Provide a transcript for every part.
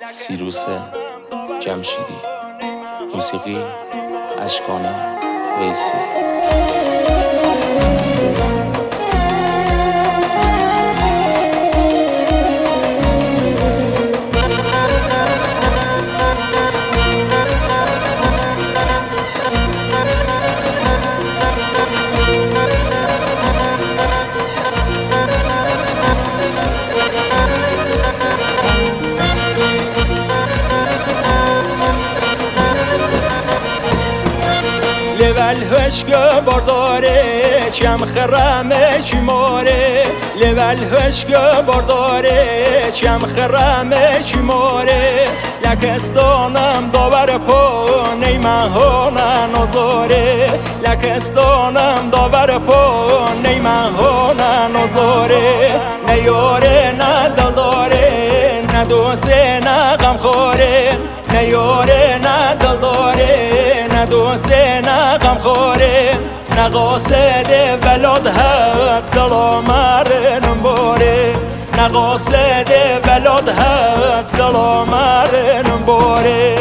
سیروس جمشیدی. موسیقی اشکان ویسی. لول هشگه بارداره چم خرمه چی ماره لول هشگه بارداره چم خرمه چی ماره لکستانم داور پا نیمه ها ننازاره لکستانم داور پا نیمه ها ننازاره نیاره نه دلداره نه دوسته نه غمخواره نیاره نه دلداره نه دوسته نه غمخواره نه قاصد ولاد هد سلام رنم باره نه قاصد ولاد هد سلام رنم باره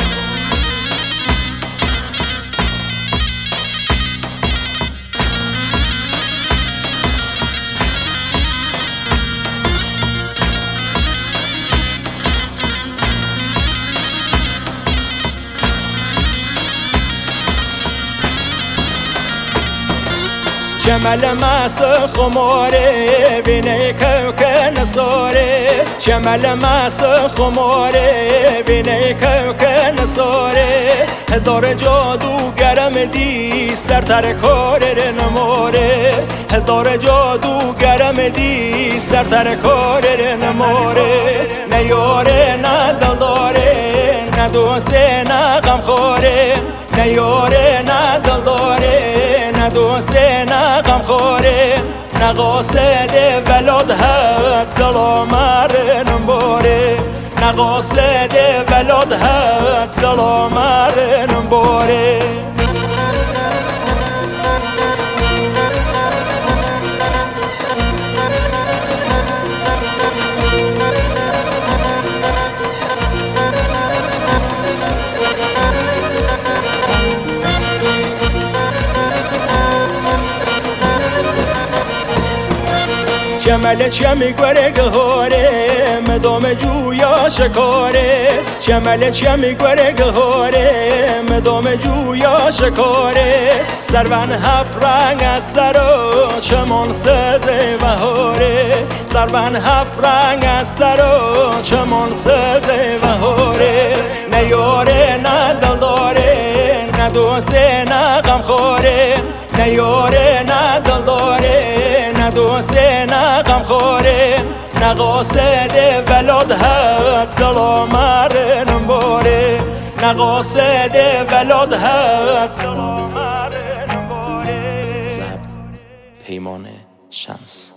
شمال ماس خماره بینه کوک نصاره شمال ماس خماره بینه کوک نصاره هزار جادوگرم دی سرتر کار نماره هزار جادوگرم دی سرتر کار نماره نیاره نه دلداره نه دوسته نه غمخواره نیاره نه دلداره نه دوسته نه غمخواره نه قاصد ولاد هد سلام رنم باره نه قاصد ولاد هد سلام رنم باره شمال چمی گوره گهاره مدام جویا شکاره شمال چمی گوره گهاره مدام جویا شکاره سرون هفت رنگ از سر و چمان سزه بهاره سرون هفت رنگ از سر و چمان سزه بهاره نیاره نه دلداره نه دوسته نه غمخواره نیاره نه دلداره نه دوسته نه غمخواره نه قاصد ولاد هد سلام رنم باره نه قاصد ولاد هد سلام رنم باره. ضبط پیمان شمس.